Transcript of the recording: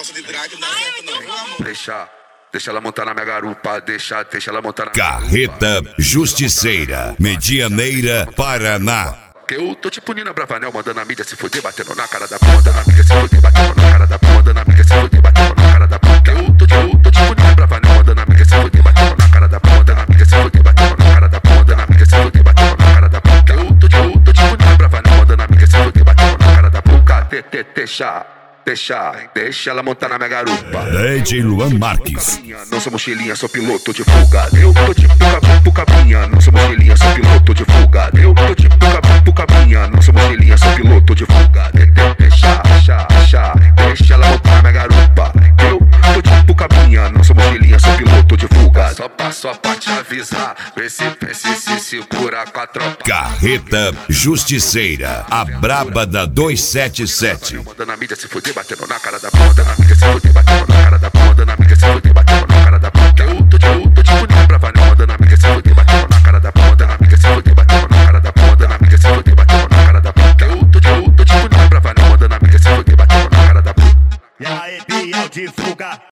negócio de drag não dá certo não. Deixa ela montar na minha garupa, deixa ela montar na minha Carreta Justiceira, Medianeira, Paraná. Que eu tô tipo Nina Bravanel, mandando a mídia se fuder, batendo na cara da p***, mandando a mídia se fuder, batendo na cara da p***, mandando a mídia se fuder, batendo na cara da p***. Que eu tô tipo Nina Bravanel, mandando a mídia se fuder, batendo na cara da p***, mandando a mídia se fuder, batendo na cara da p***, mandando a mídia se fuder, batendo na cara da p***. Que eu tô tipo Nina Bravanel, mandando a mídia se fuder, batendo na cara da p***. Deixa ela montar na minha garupa. DJ Luan Marques. Não sou mochilinha, sou piloto de fuga. Eu tô tipo cabinha, não sou mochilinha, sou piloto de fuga. Eu tô tipo cabinha, não sou mochilinha, sou piloto de fuga. Deixa ela montar na minha garupa. Eu tô tipo cabinha, não sou mochilinha, sou piloto de fuga. Só pra te avisar, vê se se segura com a tropa. Carreta Justiceira, a braba da 277. Mandando a mídia se fuder, batendo na cara da p***, mandando a mídia se fuder, batendo na